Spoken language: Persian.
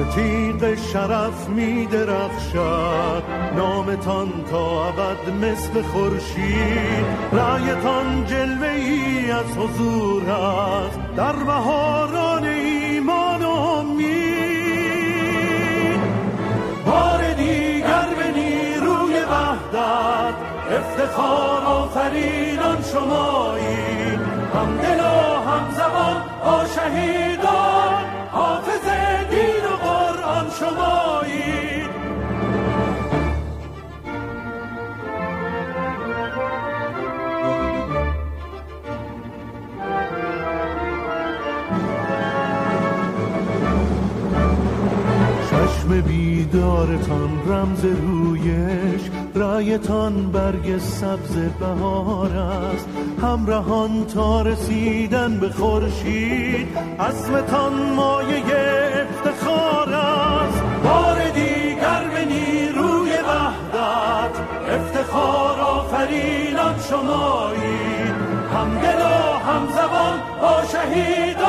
تیغ شرف می درخشد، نامتان تا ابد مثل خورشید. رایتان جلوه‌ای از حضور است در بهاران ایمان و امید. بار دیگر به نیروی وحدت افتخار آفرینان شمایید. هم دل و هم زبان با شهیدان، حافظ دین و قرآن شمایید. چشم بیدارتان رمز رویش، رایتان برگ سبز بهار است. همراهان تا رسیدن به خورشید، عزمتان مایه افتخار است. بار دیگر به نیروی وحدت افتخار آفرینان شمایید. هم دل و هم زبان با شهیدان،